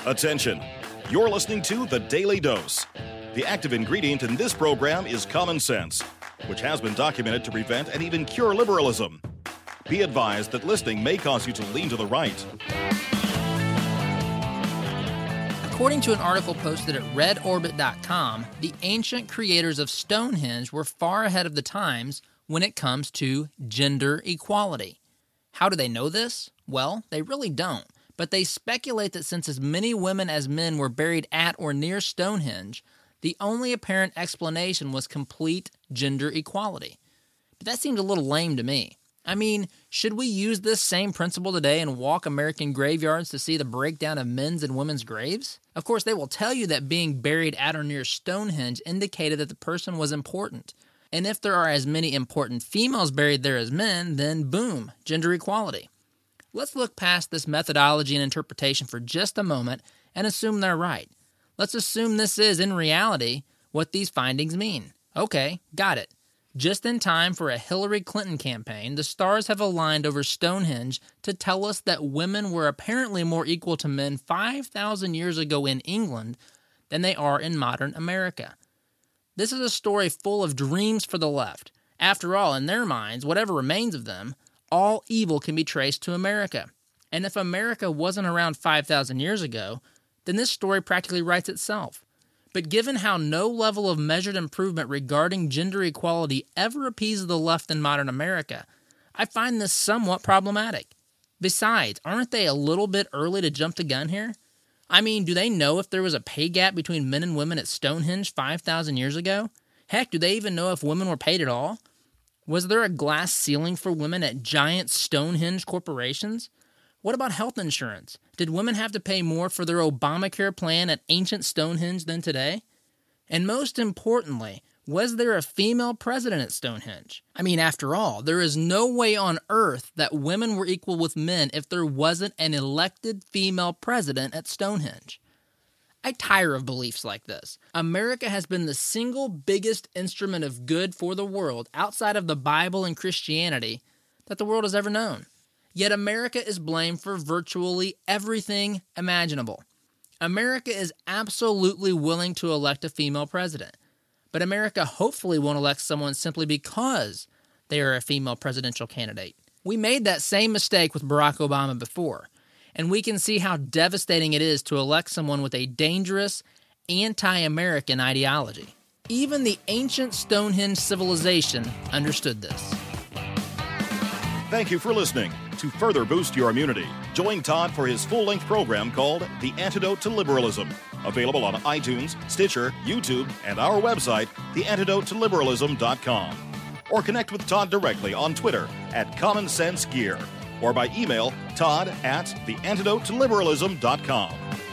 Attention! You're listening to The Daily Dose. The active ingredient in this program is common sense, which has been documented to prevent and even cure liberalism. Be advised that listening may cause you to lean to the right. According to an article posted at redorbit.com, the ancient creators of Stonehenge were far ahead of the times when it comes to gender equality. How do they know this? Well, they really don't, but they speculate that since as many women as men were buried at or near Stonehenge, the only apparent explanation was complete gender equality. But that seems a little lame to me. I mean, should we use this same principle today and walk American graveyards to see the breakdown of men's and women's graves? Of course, they will tell you that being buried at or near Stonehenge indicated that the person was important. And if there are as many important females buried there as men, then boom, gender equality. Let's look past this methodology and interpretation for just a moment and assume they're right. Let's assume this is, in reality, what these findings mean. Okay, got it. Just in time for a Hillary Clinton campaign, the stars have aligned over Stonehenge to tell us that women were apparently more equal to men 5,000 years ago in England than they are in modern America. This is a story full of dreams for the left. After all, in their minds, whatever remains of them, all evil can be traced to America. And if America wasn't around 5,000 years ago, then this story practically writes itself. But given how no level of measured improvement regarding gender equality ever appeases the left in modern America, I find this somewhat problematic. Besides, aren't they a little bit early to jump the gun here? I mean, do they know if there was a pay gap between men and women at Stonehenge 5,000 years ago? Heck, do they even know if women were paid at all? Was there a glass ceiling for women at giant Stonehenge corporations? What about health insurance? Did women have to pay more for their Obamacare plan at ancient Stonehenge than today? And most importantly, was there a female president at Stonehenge? I mean, after all, there is no way on earth that women were equal with men if there wasn't an elected female president at Stonehenge. I tire of beliefs like this. America has been the single biggest instrument of good for the world outside of the Bible and Christianity that the world has ever known. Yet America is blamed for virtually everything imaginable. America is absolutely willing to elect a female president. But America hopefully won't elect someone simply because they are a female presidential candidate. We made that same mistake with Barack Obama before, and we can see how devastating it is to elect someone with a dangerous, anti-American ideology. Even the ancient Stonehenge civilization understood this. Thank you for listening. To further boost your immunity, join Todd for his full-length program called The Antidote to Liberalism, available on iTunes, Stitcher, YouTube, and our website, theantidoteliberalism.com. Or connect with Todd directly on Twitter at Common Sense Gear, or by email todd@theantidoteliberalism.com.